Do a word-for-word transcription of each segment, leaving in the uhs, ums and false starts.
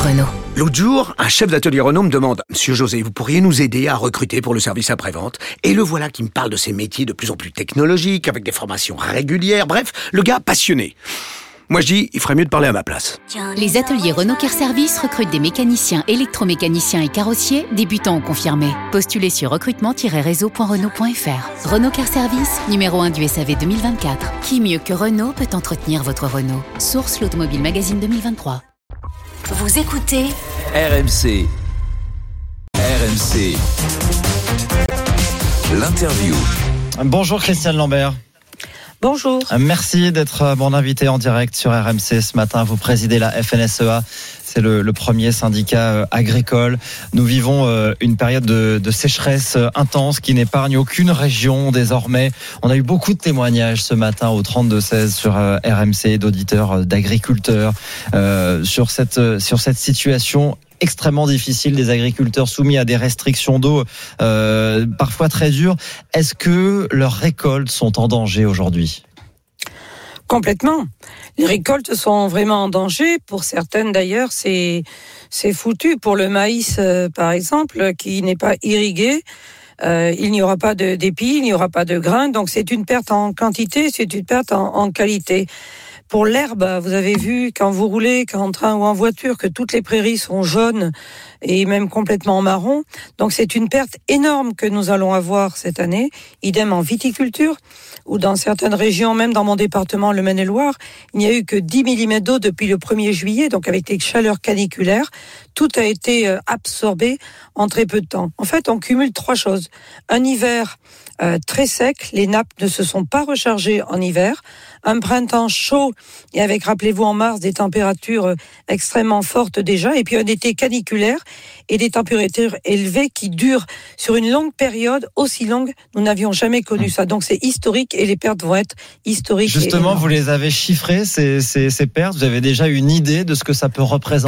Renault. L'autre jour, un chef d'atelier Renault me demande « Monsieur José, vous pourriez nous aider à recruter pour le service après-vente ?» Et le voilà qui me parle de ces métiers de plus en plus technologiques, avec des formations régulières, bref, le gars passionné. Moi je dis, il ferait mieux de parler à ma place. Les ateliers Renault Care Service recrutent des mécaniciens, électromécaniciens et carrossiers, débutants ou confirmés. Postulez sur recrutement tiret réseau point renault point f r. Renault Care Service, numéro un du S A V deux mille vingt-quatre. Qui mieux que Renault peut entretenir votre Renault? Source l'Automobile Magazine deux mille vingt-trois. Vous écoutez R M C. R M C. L'interview. Bonjour Christiane Lambert. Bonjour. Merci d'être mon invité en direct sur R M C ce matin. Vous présidez la F N S E A. C'est le, le premier syndicat agricole. Nous vivons une période de, de sécheresse intense qui n'épargne aucune région désormais. On a eu beaucoup de témoignages ce matin au trente-deux seize sur R M C d'auditeurs, d'agriculteurs euh, sur cette, sur cette situation extrêmement difficile des agriculteurs soumis à des restrictions d'eau euh, parfois très dures. Est-ce que leurs récoltes sont en danger aujourd'hui ? Complètement. Les récoltes sont vraiment en danger. Pour certaines d'ailleurs, c'est, c'est foutu. Pour le maïs, euh, par exemple, qui n'est pas irrigué, euh, il n'y aura pas de, d'épis, il n'y aura pas de grains. Donc c'est une perte en quantité, c'est une perte en, en qualité. Pour l'herbe, vous avez vu quand vous roulez, qu'en train ou en voiture, que toutes les prairies sont jaunes et même complètement marron. Donc c'est une perte énorme que nous allons avoir cette année. Idem en viticulture, où dans certaines régions, même dans mon département, le Maine-et-Loire, il n'y a eu que dix millimètres d'eau depuis le premier juillet. Donc avec les chaleurs caniculaires, tout a été absorbé en très peu de temps. En fait, on cumule trois choses. Un hiver euh, très sec, les nappes ne se sont pas rechargées en hiver. Un printemps chaud, et avec, rappelez-vous, en mars, des températures extrêmement fortes déjà, et puis un été caniculaire et des températures élevées qui durent sur une longue période, aussi longue, nous n'avions jamais connu ça. Donc c'est historique et les pertes vont être historiques. Justement, vous les avez chiffrées, ces, ces, ces pertes, vous avez déjà une idée de ce que ça peut représenter ?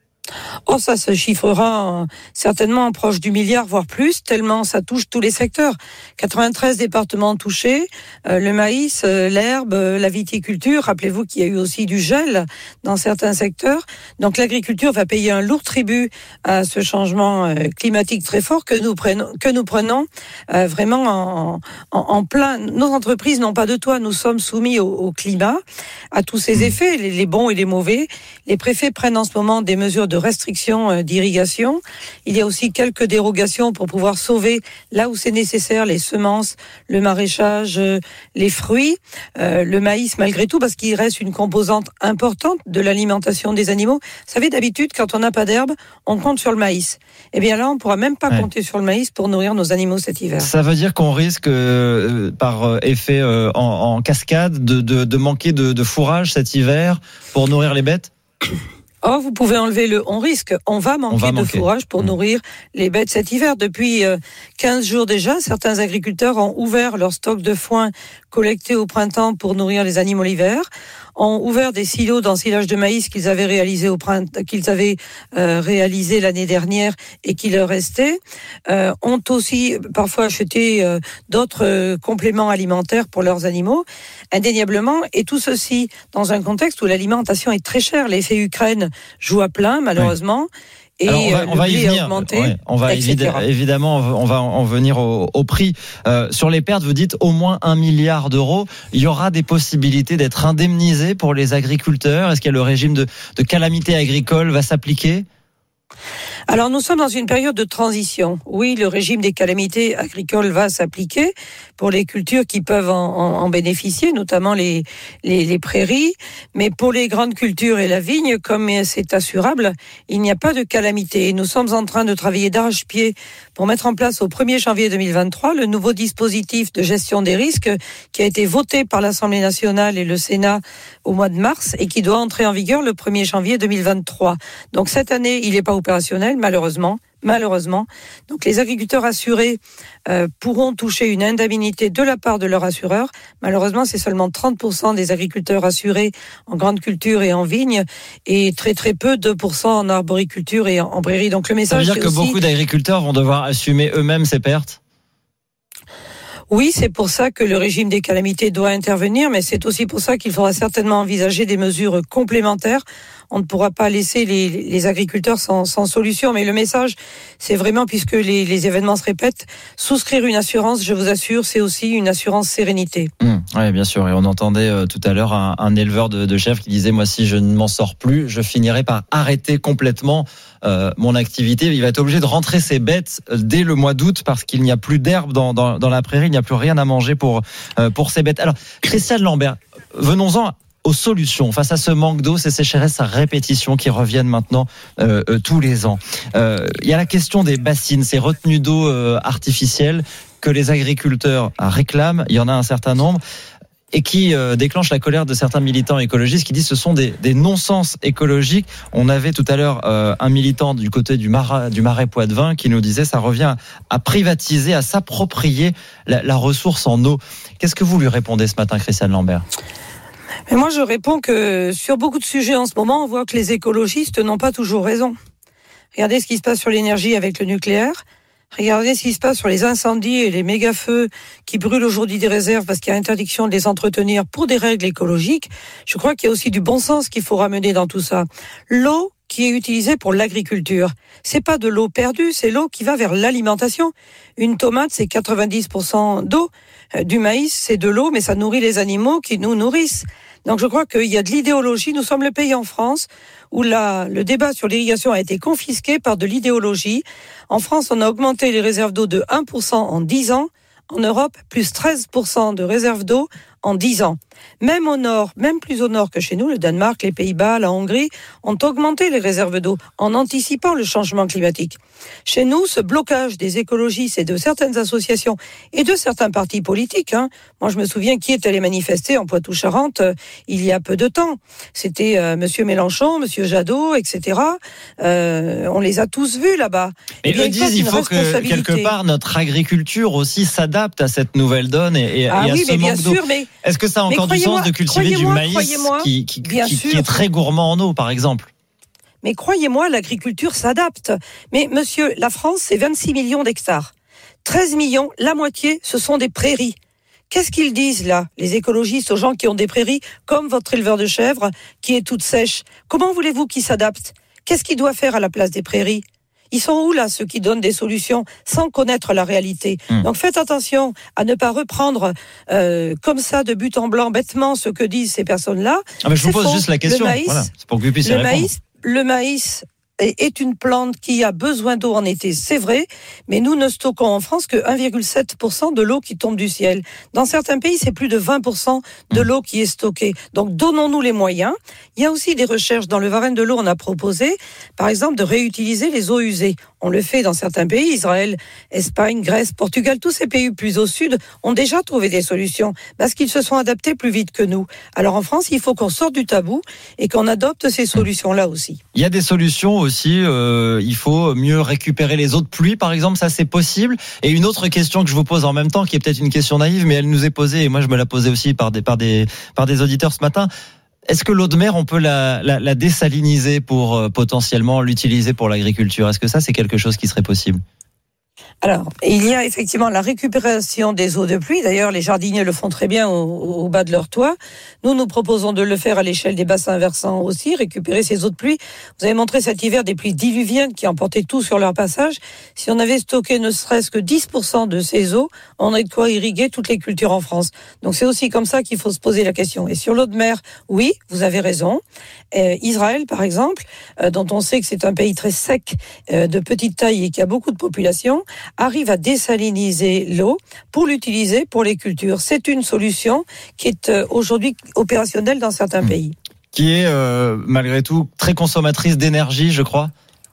Oh, ça se chiffrera certainement proche du milliard, voire plus, tellement ça touche tous les secteurs. quatre-vingt-treize départements touchés, euh, le maïs, euh, l'herbe, euh, la viticulture. Rappelez-vous qu'il y a eu aussi du gel dans certains secteurs. Donc l'agriculture va payer un lourd tribut à ce changement euh, climatique très fort que nous prenons, que nous prenons euh, vraiment en, en, en plein. Nos entreprises n'ont pas de toit, nous sommes soumis au, au climat, à tous ses effets, les, les bons et les mauvais. Les préfets prennent en ce moment des mesures de restrictions d'irrigation. Il y a aussi quelques dérogations pour pouvoir sauver là où c'est nécessaire les semences, le maraîchage, les fruits, euh, le maïs malgré tout parce qu'il reste une composante importante de l'alimentation des animaux. Vous savez, d'habitude, quand on n'a pas d'herbe, on compte sur le maïs. Eh bien là, on ne pourra même pas ouais. compter sur le maïs pour nourrir nos animaux cet hiver. Ça veut dire qu'on risque, euh, par effet euh, en, en cascade, de, de, de manquer de, de fourrage cet hiver pour nourrir les bêtes ? Oh, vous pouvez enlever le on risque. On va manquer on va de manquer. fourrage pour mmh. nourrir les bêtes cet hiver. Depuis quinze jours déjà, certains agriculteurs ont ouvert leur stock de foin collecté au printemps pour nourrir les animaux l'hiver, ont ouvert des silos d'ensilage de maïs qu'ils avaient réalisé au printemps, qu'ils avaient euh, réalisé l'année dernière et qui leur restaient, euh, ont aussi parfois acheté euh, d'autres euh, compléments alimentaires pour leurs animaux, indéniablement, et tout ceci dans un contexte où l'alimentation est très chère. L'effet Ukraine joue à plein, malheureusement. Oui. Et alors on va, on va y venir. Ouais, on va évidemment, évidemment, on va en venir au, au prix. Euh, sur les pertes, vous dites au moins un milliard d'euros. Il y aura des possibilités d'être indemnisés pour les agriculteurs. Est-ce que le régime de, de calamité agricole va s'appliquer ? Alors nous sommes dans une période de transition. Oui, le régime des calamités agricoles va s'appliquer pour les cultures qui peuvent en, en, en bénéficier, notamment les, les, les prairies. Mais pour les grandes cultures et la vigne, comme c'est assurable, il n'y a pas de calamité. Et nous sommes en train de travailler d'arrache-pied pour mettre en place au premier janvier deux mille vingt-trois le nouveau dispositif de gestion des risques qui a été voté par l'Assemblée nationale et le Sénat au mois de mars et qui doit entrer en vigueur le premier janvier deux mille vingt-trois. Donc cette année, il n'est pas opérationnel, malheureusement. Malheureusement. Donc les agriculteurs assurés euh, pourront toucher une indemnité de la part de leur assureur. Malheureusement, c'est seulement trente pour cent des agriculteurs assurés en grande culture et en vigne et très très peu, deux pour cent en arboriculture et en, en prairie. Donc le message, ça veut dire que aussi... beaucoup d'agriculteurs vont devoir assumer eux-mêmes ces pertes ? Oui, c'est pour ça que le régime des calamités doit intervenir, mais c'est aussi pour ça qu'il faudra certainement envisager des mesures complémentaires on ne pourra pas laisser les, les agriculteurs sans, sans solution. Mais le message, c'est vraiment, puisque les, les événements se répètent, souscrire une assurance, je vous assure, c'est aussi une assurance sérénité. Mmh, oui, bien sûr. Et on entendait euh, tout à l'heure un, un éleveur de, de chèvres qui disait, moi, si je ne m'en sors plus, je finirai par arrêter complètement euh, mon activité. Il va être obligé de rentrer ses bêtes dès le mois d'août parce qu'il n'y a plus d'herbe dans, dans, dans la prairie, il n'y a plus rien à manger pour, euh, pour ses bêtes. Alors, Christiane Lambert, venons-en aux solutions face à ce manque d'eau, ces sécheresses à répétition qui reviennent maintenant euh, euh, tous les ans. Euh, il y a la question des bassines, ces retenues d'eau euh, artificielles que les agriculteurs réclament. Il y en a un certain nombre et qui euh, déclenchent la colère de certains militants écologistes qui disent que ce sont des, des non-sens écologiques. On avait tout à l'heure euh, un militant du côté du Marais, du Marais Poitevin qui nous disait ça revient à privatiser, à s'approprier la, la ressource en eau. Qu'est-ce que vous lui répondez ce matin, Christiane Lambert ? Mais moi, je réponds que sur beaucoup de sujets en ce moment, on voit que les écologistes n'ont pas toujours raison. Regardez ce qui se passe sur l'énergie avec le nucléaire. Regardez ce qui se passe sur les incendies et les méga-feux qui brûlent aujourd'hui des réserves parce qu'il y a interdiction de les entretenir pour des règles écologiques. Je crois qu'il y a aussi du bon sens qu'il faut ramener dans tout ça. L'eau qui est utilisée pour l'agriculture, c'est pas de l'eau perdue, c'est l'eau qui va vers l'alimentation. Une tomate, c'est quatre-vingt-dix pour cent d'eau. Du maïs, c'est de l'eau, mais ça nourrit les animaux qui nous nourrissent. Donc je crois qu'il y a de l'idéologie. Nous sommes le pays en France où la, le débat sur l'irrigation a été confisqué par de l'idéologie. En France, on a augmenté les réserves d'eau de un pour cent en dix ans. En Europe, plus treize pour cent de réserves d'eau en dix ans. Même au nord, même plus au nord que chez nous, le Danemark, les Pays-Bas, la Hongrie, ont augmenté les réserves d'eau en anticipant le changement climatique. Chez nous, ce blocage des écologistes et de certaines associations et de certains partis politiques, hein, moi je me souviens qui est allé manifester en Poitou-Charentes euh, il y a peu de temps. C'était euh, Monsieur Mélenchon, Monsieur Jadot, et cetera. Euh, on les a tous vus là-bas. Et eux disent il faut que quelque part notre agriculture aussi s'adapte à cette nouvelle donne et, et, ah et à oui, ce mais manque bien d'eau. Sûr, mais, Est-ce que ça a encore du sens de cultiver du maïs qui, qui, qui, qui est très gourmand en eau, par exemple ? Mais croyez-moi, l'agriculture s'adapte. Mais monsieur, la France, c'est vingt-six millions d'hectares. treize millions, la moitié, ce sont des prairies. Qu'est-ce qu'ils disent là, les écologistes, aux gens qui ont des prairies, comme votre éleveur de chèvres, qui est toute sèche ? Comment voulez-vous qu'ils s'adaptent ? Qu'est-ce qu'ils doivent faire à la place des prairies ? Ils sont où là, ceux qui donnent des solutions sans connaître la réalité ? mmh. Donc faites attention à ne pas reprendre euh, comme ça de but en blanc bêtement ce que disent ces personnes-là. Ah mais je vous pose faux. juste la question. Le maïs, voilà, c'est pour que vous puissiez le répondre. maïs, le maïs est une plante qui a besoin d'eau en été, c'est vrai, mais nous ne stockons en France que un virgule sept pour cent de l'eau qui tombe du ciel. Dans certains pays, c'est plus de vingt pour cent de l'eau qui est stockée. Donc donnons-nous les moyens. Il y a aussi des recherches dans le Varenne de l'eau, on a proposé, par exemple, de réutiliser les eaux usées. On le fait dans certains pays, Israël, Espagne, Grèce, Portugal, tous ces pays plus au sud ont déjà trouvé des solutions parce qu'ils se sont adaptés plus vite que nous. Alors en France, il faut qu'on sorte du tabou et qu'on adopte ces solutions-là aussi. Il y a des solutions aussi, euh, il faut mieux récupérer les eaux de pluie, par exemple, ça c'est possible. Et une autre question que je vous pose en même temps, qui est peut-être une question naïve, mais elle nous est posée, et moi je me la posais aussi par des, par des, par des auditeurs ce matin. Est-ce que l'eau de mer, on peut la, la, la désaliniser pour euh, potentiellement l'utiliser pour l'agriculture ? Est-ce que ça, c'est quelque chose qui serait possible ? Alors, il y a effectivement la récupération des eaux de pluie. D'ailleurs, les jardiniers le font très bien au, au bas de leur toit. Nous, nous proposons de le faire à l'échelle des bassins versants aussi, récupérer ces eaux de pluie. Vous avez montré cet hiver des pluies diluviennes qui emportaient tout sur leur passage. Si on avait stocké ne serait-ce que dix pour cent de ces eaux, on aurait de quoi irriguer toutes les cultures en France. Donc, c'est aussi comme ça qu'il faut se poser la question. Et sur l'eau de mer, oui, vous avez raison. Euh, Israël, par exemple, euh, dont on sait que c'est un pays très sec, euh, de petite taille et qui a beaucoup de population, arrive à désaliniser l'eau pour l'utiliser pour les cultures. C'est une solution qui est aujourd'hui opérationnelle dans certains mmh. pays. Qui est, euh, malgré tout, très consommatrice d'énergie, je crois.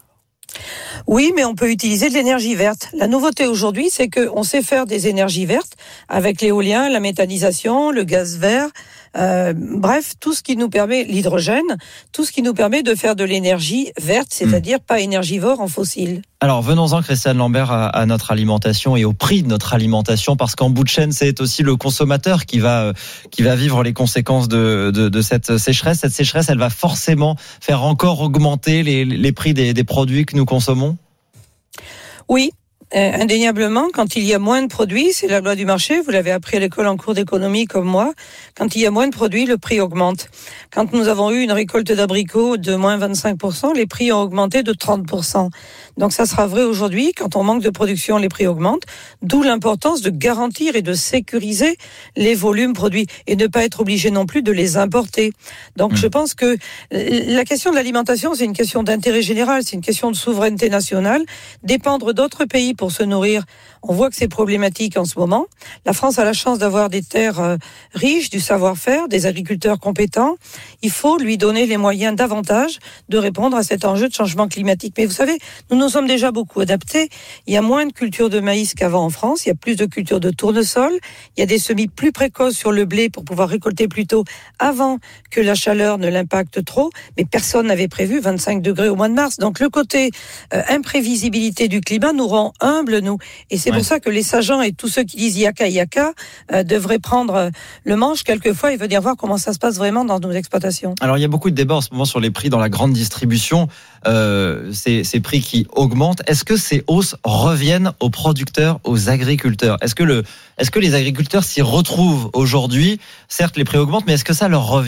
Oui, mais on peut utiliser de l'énergie verte. La nouveauté aujourd'hui, c'est qu'on sait faire des énergies vertes avec l'éolien, la méthanisation, le gaz vert, euh, bref, tout ce qui nous permet, l'hydrogène, tout ce qui nous permet de faire de l'énergie verte, c'est-à-dire mmh. pas énergivore en fossile. Alors venons-en, Christiane Lambert, à, à notre alimentation et au prix de notre alimentation, parce qu'en bout de chaîne, c'est aussi le consommateur qui va qui va vivre les conséquences de, de, de cette sécheresse. Cette sécheresse, elle va forcément faire encore augmenter les, les prix des, des produits que nous consommons. Oui. Euh, indéniablement, quand il y a moins de produits, c'est la loi du marché, vous l'avez appris à l'école en cours d'économie comme moi, quand il y a moins de produits, le prix augmente. Quand nous avons eu une récolte d'abricots de moins vingt-cinq pour cent, les prix ont augmenté de trente pour cent. Donc ça sera vrai aujourd'hui, quand on manque de production, les prix augmentent, d'où l'importance de garantir et de sécuriser les volumes produits et ne pas être obligé non plus de les importer. Donc mmh. je pense que la question de l'alimentation, c'est une question d'intérêt général, c'est une question de souveraineté nationale. Dépendre d'autres pays pour se nourrir, on voit que c'est problématique en ce moment. La France a la chance d'avoir des terres euh, riches, du savoir-faire, des agriculteurs compétents. Il faut lui donner les moyens davantage de répondre à cet enjeu de changement climatique. Mais vous savez, nous nous sommes déjà beaucoup adaptés. Il y a moins de cultures de maïs qu'avant en France. Il y a plus de cultures de tournesol. Il y a des semis plus précoces sur le blé pour pouvoir récolter plus tôt avant que la chaleur ne l'impacte trop. Mais personne n'avait prévu vingt-cinq degrés au mois de mars. Donc le côté euh, imprévisibilité du climat nous rend humbles, nous. Et c'est ouais. pour ça que les sageants et tous ceux qui disent yaka yaka euh, devraient prendre le manche quelquefois et venir voir comment ça se passe vraiment dans nos exploitations. Alors il y a beaucoup de débats en ce moment sur les prix dans la grande distribution, euh, ces, ces prix qui augmentent. Est-ce que ces hausses reviennent aux producteurs, aux agriculteurs ? Est-ce que, le, est-ce que les agriculteurs s'y retrouvent aujourd'hui ? Certes, les prix augmentent, mais est-ce que ça leur revient ?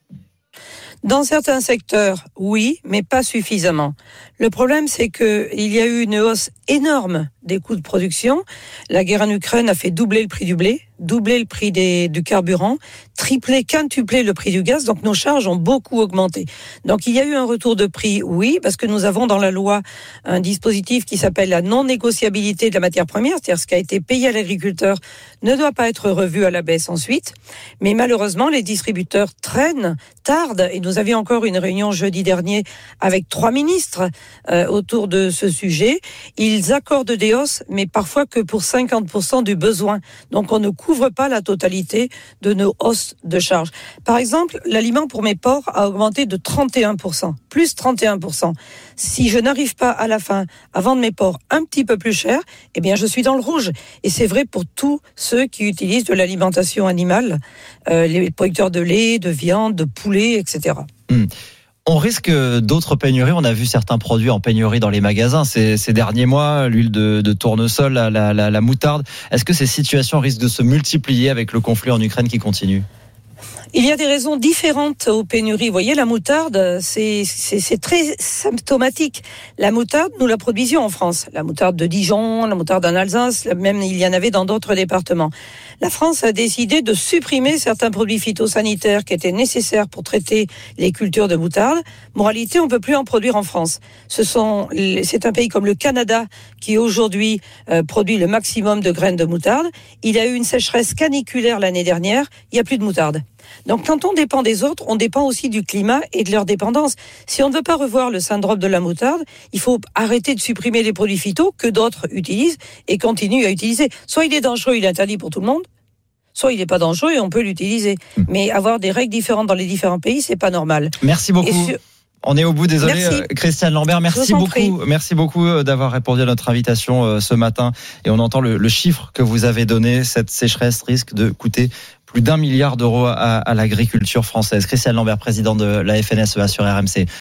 Dans certains secteurs, oui, mais pas suffisamment. Le problème, c'est que il y a eu une hausse énorme des coûts de production. La guerre en Ukraine a fait doubler le prix du blé, doubler le prix des, du carburant, tripler, quintupler le prix du gaz. Donc nos charges ont beaucoup augmenté. Donc il y a eu un retour de prix, oui, parce que nous avons dans la loi un dispositif qui s'appelle la non-négociabilité de la matière première, c'est-à-dire ce qui a été payé à l'agriculteur ne doit pas être revu à la baisse ensuite. Mais malheureusement, les distributeurs traînent, tardent, et nous avions encore une réunion jeudi dernier avec trois ministres euh, autour de ce sujet. Ils accordent des hausses, mais parfois que pour cinquante pour cent du besoin. Donc on ne couvre pas la totalité de nos hausses de charges. Par exemple, l'aliment pour mes porcs a augmenté de trente et un pour cent, plus trente et un pour cent. Si je n'arrive pas à la fin à vendre mes porcs un petit peu plus cher, eh bien je suis dans le rouge. Et c'est vrai pour tous ceux qui utilisent de l'alimentation animale, euh, les producteurs de lait, de viande, de poulet, et cetera. Mmh. On risque d'autres pénuries. On a vu certains produits en pénurie dans les magasins ces, ces derniers mois, l'huile de, de tournesol, la, la, la, la moutarde. Est-ce que ces situations risquent de se multiplier avec le conflit en Ukraine qui continue ? Il y a des raisons différentes aux pénuries. Vous voyez, la moutarde, c'est, c'est, c'est très symptomatique. La moutarde, nous la produisions en France. La moutarde de Dijon, la moutarde en Alsace, même il y en avait dans d'autres départements. La France a décidé de supprimer certains produits phytosanitaires qui étaient nécessaires pour traiter les cultures de moutarde. Moralité, on ne peut plus en produire en France. Ce sont, c'est un pays comme le Canada qui aujourd'hui euh, produit le maximum de graines de moutarde. Il y a eu une sécheresse caniculaire l'année dernière. Il n'y a plus de moutarde. Donc quand on dépend des autres, on dépend aussi du climat et de leur dépendance. Si on ne veut pas revoir le syndrome de la moutarde, il faut arrêter de supprimer les produits phyto que d'autres utilisent et continuent à utiliser. Soit il est dangereux, il est interdit pour tout le monde, soit il n'est pas dangereux et on peut l'utiliser. Mmh. Mais avoir des règles différentes dans les différents pays, c'est pas normal. Merci beaucoup. Sur... On est au bout, désolé, merci. Christiane Lambert. Merci beaucoup, prie. merci beaucoup d'avoir répondu à notre invitation ce matin. Et on entend le, le chiffre que vous avez donné. Cette sécheresse risque de coûter plus d'un milliard d'euros à, à l'agriculture française. Christiane Lambert, présidente de la F N S E A sur R M C.